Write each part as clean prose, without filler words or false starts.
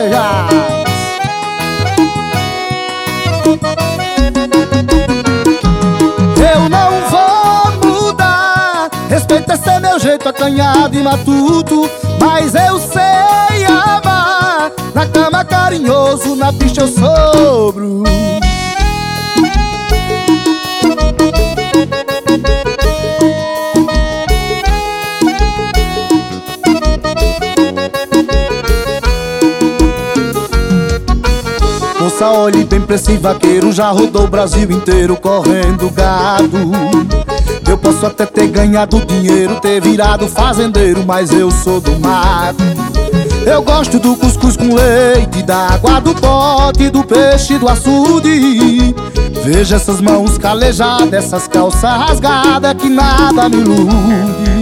Vaquejais. Eu não vou mudar, respeita esse meu jeito acanhado e matuto, mas eu sei amar. Na cama carinhoso, na pista eu sou bruto. Moça, olhe bem pra esse vaqueiro, já rodou o Brasil inteiro correndo gado. Eu posso até ter ganhado dinheiro, ter virado fazendeiro, mas eu sou do mato. Eu gosto do cuscuz com leite, da água do pote, do peixe do açude. Veja essas mãos calejadas, essas calças rasgadas, que nada me ilude.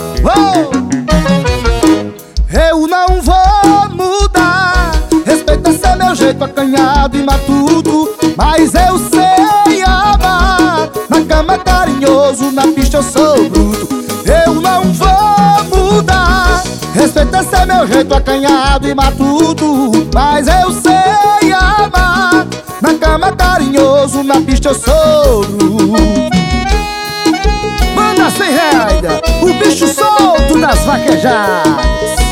Eu não vou mudar, respeita esse meu jeito acanhado e matuto, mas eu sei amar. Na cama carinhoso, na pista eu sou bruto. Eu não vou mudar, respeita esse meu jeito acanhado e matuto, mas eu sei amar. Na cama carinhoso, na pista eu sou bruto. Banda sem rédea, o bicho solto das vaquejais.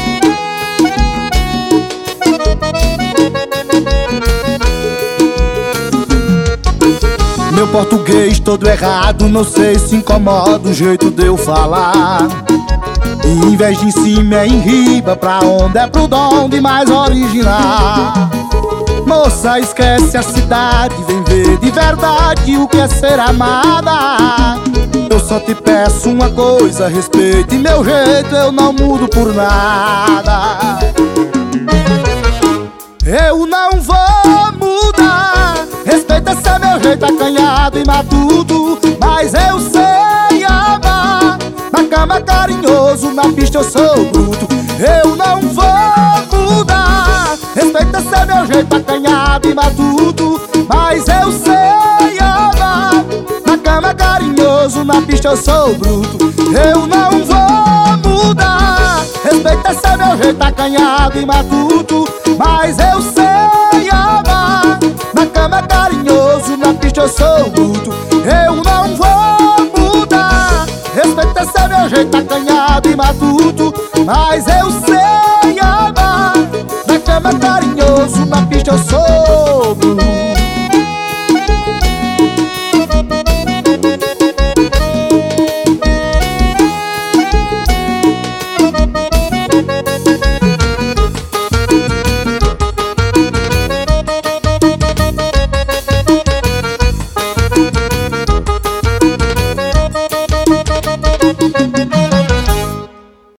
Meu português todo errado, não sei se incomoda o jeito de eu falar. E em vez de em cima é em riba, pra onde é pro donde mais original. Moça, esquece a cidade, vem ver de verdade o que é ser amada. Eu só te peço uma coisa, respeite meu jeito, eu não mudo por nada. Eu não vou mudar, respeita esse meu jeito acanhado e matuto, mas eu sei amar. Na cama carinhoso, na pista eu sou bruto. Eu não vou mudar, respeita esse meu jeito acanhado e matuto, mas eu sei amar. Na cama carinhoso, na pista eu sou bruto. Eu não vou mudar, respeita esse meu jeito acanhado e matuto, mas eu sei amar. Na cama carinhoso, na pista eu sou bruto. Eu não vou mudar, respeita esse meu jeito acanhado e matuto, mas eu sei amar. Na cama carinhoso, na pista eu sou bruto.